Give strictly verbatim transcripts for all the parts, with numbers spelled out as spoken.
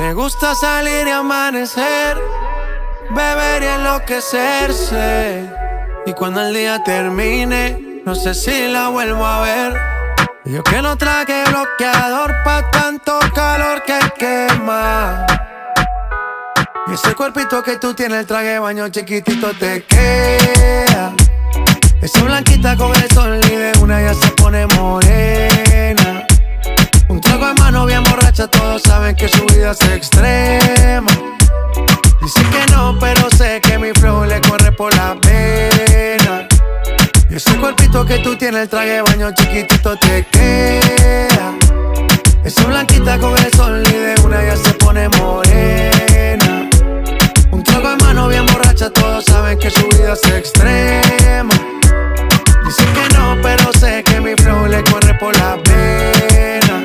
Me gusta salir y amanecer, beber y enloquecerse. Y cuando el día termine, no sé si la vuelvo a ver. Yo que no traje bloqueador pa' tanto calor que quema. Y ese cuerpito que tú tienes, el traje de baño chiquitito te queda. Esa blanquita con el sol y de una ya se pone morena. Un trago en mano bien borracha, todos saben que su vida es extrema. Dice que no, pero sé que mi flow le corre por la vena. Y ese cuerpito que tú tienes, el traje de baño chiquitito te queda. Esa blanquita con el sol y de una ya se pone morena. Un trago en mano bien borracha, todos saben que su vida es extrema. Dice que no, pero sé que mi flow le corre por la vena.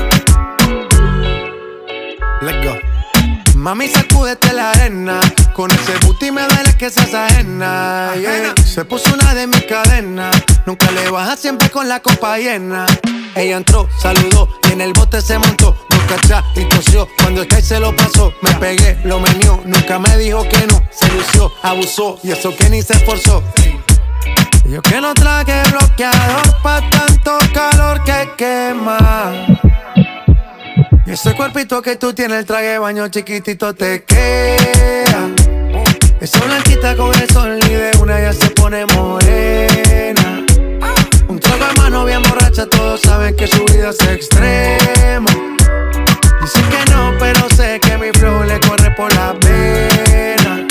Let's go. Mami, sacúdete la arena. Con ese booty me duele que seas ajena, yeah. Se puso una de mis cadenas. Nunca le baja, siempre con la copa llena. Ella entró, saludó y en el bote se montó. Nunca atrás y tosió, cuando el Sky se lo pasó. Me pegué, lo menió, nunca me dijo que no. Se lució, abusó y eso que ni se esforzó. Yo que no traje bloqueador pa' tanto calor que quema. Y ese cuerpito que tú tienes, el traje de baño chiquitito te queda. Esa blanquita con el sol y de una ya se pone morena. Un trago en mano bien borracha, todos saben que su vida es extrema. Dice que no, pero sé que mi flow le corre por la vena.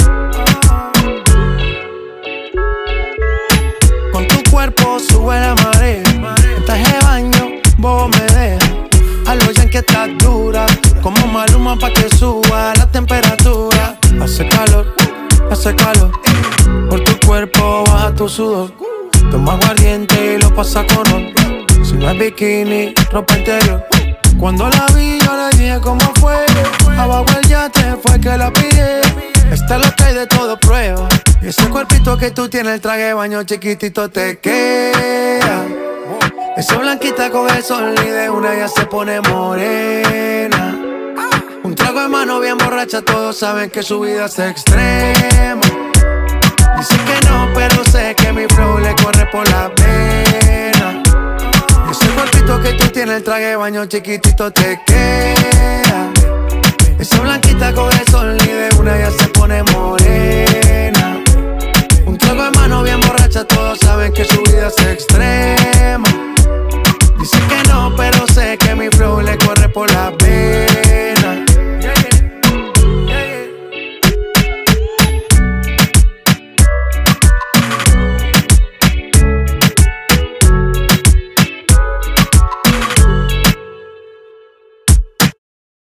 Con tu cuerpo sube la marea. En traje de baño, vos me dejas. A los yankees estás dura, como Maluma pa' que suba la temperatura. Hace calor, hace calor, por tu cuerpo baja tu sudor. Toma aguardiente y lo pasa con ron. Si no es bikini, ropa interior. Cuando la vi yo le dije cómo fue. Abajo el yate fue que la pillé. Esta es lo que hay de todo prueba. Y ese cuerpito que tú tienes, el traje de baño chiquitito te queda. Esa blanquita con el sol y de una ya se pone morena. Un trago en mano bien borracha, todos saben que su vida es extrema. Dice que no, pero sé que mi flow le corre por la vena. Y ese cuerpito que tú tienes, el traje de baño chiquitito te queda. Esa blanquita con el sol y de una ya se pone morena.